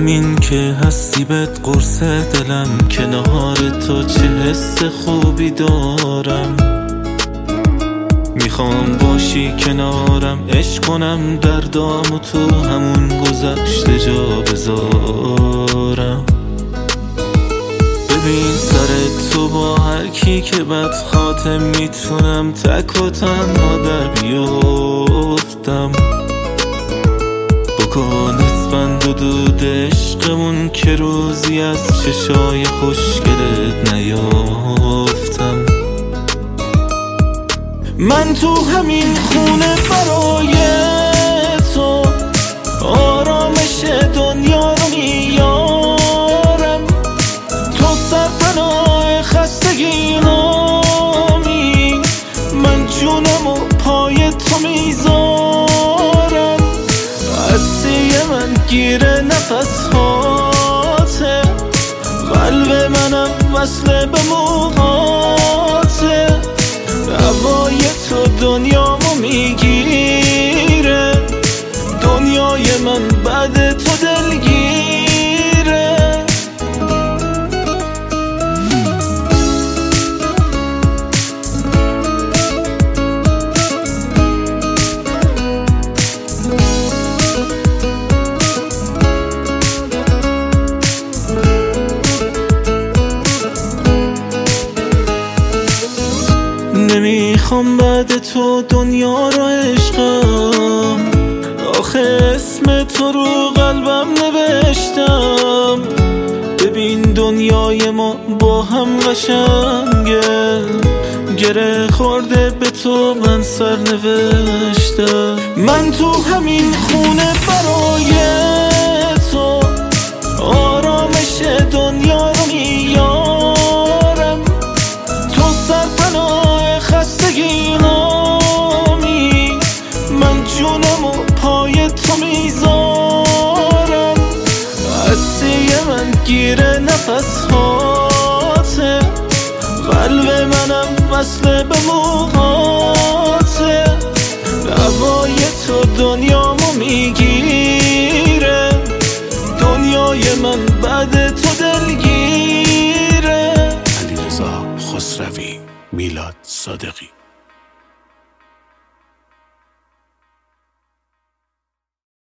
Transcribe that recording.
همین که هستی بهت قرص دلم، کنار تو چه حس خوبی دارم. میخوام باشی کنارم، عشق کنم دردامو تو همون گذشته جا بذارم. ببین سر تو با هر کی که بد خاتم، میتونم تک و تنها در بیافتم. بکن اسفند و دود عشقمون که روزی از چشای خوشگلت نیافتم. من تو همین خونه برای تو آرامش دنیا رو میارم. تو سرپناه خستگی‌هامی، من جونم و پای تو میذارم. هستی من گیر نفس‌هاته، قلب منم وصله به موهاته. هوای تو دنیامو میگیره، دنیای من بعد تو دلگیره. نمیخوام بعد تو دنیا رو عشقم، آخه اسم تو رو قلبم نوشتم. ببین دنیای ما با هم قشنگه، گره خورده به تو من سر نوشتم. من تو همین خونه برای تو آرامش دنیا رو میارم. تو سرپناه خستگی‌هامی، من جونم و پای تو میذارم. هستی من گیر نفس‌هاته، قلب منم وصله به موهاته.